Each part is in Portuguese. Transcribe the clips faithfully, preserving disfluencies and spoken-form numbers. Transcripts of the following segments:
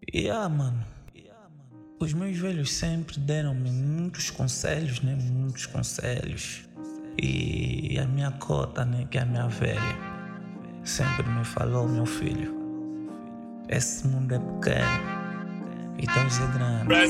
Yeah, mano. Os meus velhos sempre deram-me muitos conselhos, né? Muitos conselhos. E a minha cota, né? Que é a minha velha, sempre me falou, meu filho, esse mundo é pequeno e Deus é grande.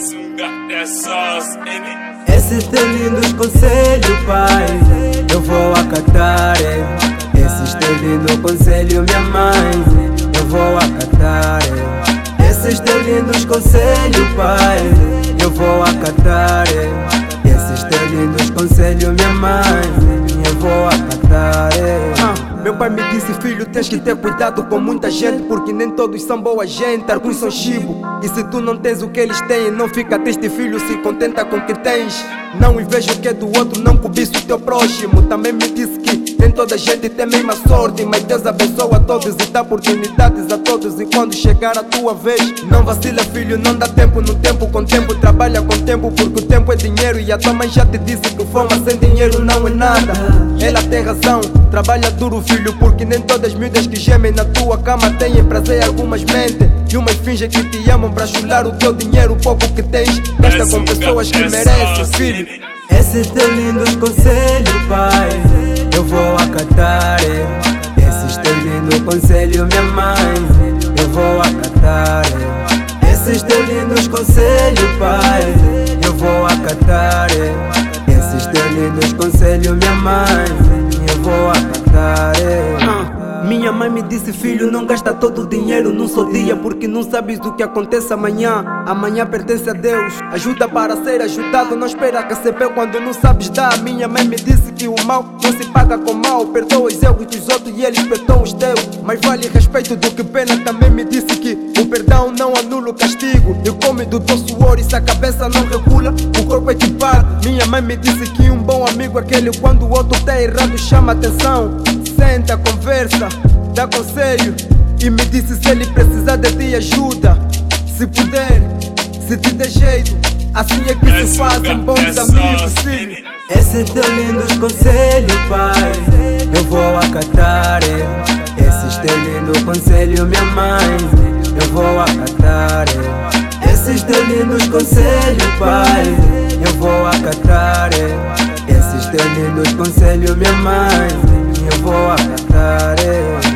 Esses teus lindos conselhos, pai, eu vou acatar. é. Esses teus lindos conselhos, minha mãe, eu vou acatar. é. Esses teus lindos conselhos, pai, eu vou acatar. é. Esses teus lindos conselhos, minha mãe, eu vou acatar. é. ah, Meu pai me disse, filho, tens que ter cuidado com muita gente, porque nem todos são boa gente, alguns são chibo. E se tu não tens o que eles têm, não fica triste, filho, se contenta com o que tens. Não inveja o que é do outro, não cobiça o teu próximo. Também me disse que nem toda gente tem a mesma sorte, mas Deus abençoa a todos e dá oportunidades a todos. E quando chegar a tua vez, não vacila, filho, não dá tempo no tempo com tempo. Trabalha com tempo, porque o tempo é dinheiro. E a tua mãe já te disse que fama sem dinheiro não é nada. Ela tem razão, trabalha duro, filho, porque nem todas as miúdas que gemem na tua cama têm prazer, algumas mentem e umas fingem que te amam pra chular o teu dinheiro, o pouco que tens. Gasta com pessoas que merecem, filho. Esses teus lindos conselhos, pai, eu vou acatar. é. Esses teus lindos conselhos, minha mãe, eu vou acatar. é. Esses teus lindos conselhos, pai, eu vou acatar. é. Esses teus lindos conselhos, minha mãe, eu vou acatar. é. ah. Minha mãe me disse, filho, não gasta todo o dinheiro num só dia, porque não sabes do que acontece amanhã. Amanhã pertence a Deus, ajuda para ser ajudado, não espera receber quando não sabes dar. Minha mãe me disse que o mal não se paga com mal, perdoa os erros dos outros e eles perdoam os teus. Mas vale respeito do que pena. Também me disse que o perdão não anula o castigo, e come do teu suor e se a cabeça não regula, o corpo é que paga. Minha mãe me disse que um bom amigo é aquele quando o outro tá errado chama atenção. Senta, conversa, dá conselho, e me disse se ele precisar de ti ajuda. Se puder, se te der jeito, assim é que se fazem bons amigos, filho. Esses teus lindos conselhos, pai, eu vou acatar. é. Esses teus lindos conselhos, minha mãe, eu vou acatar. é. Esses teus lindos conselhos, pai, eu vou acatar. é. Esses teus lindos conselhos, minha mãe, eu vou acatar. é.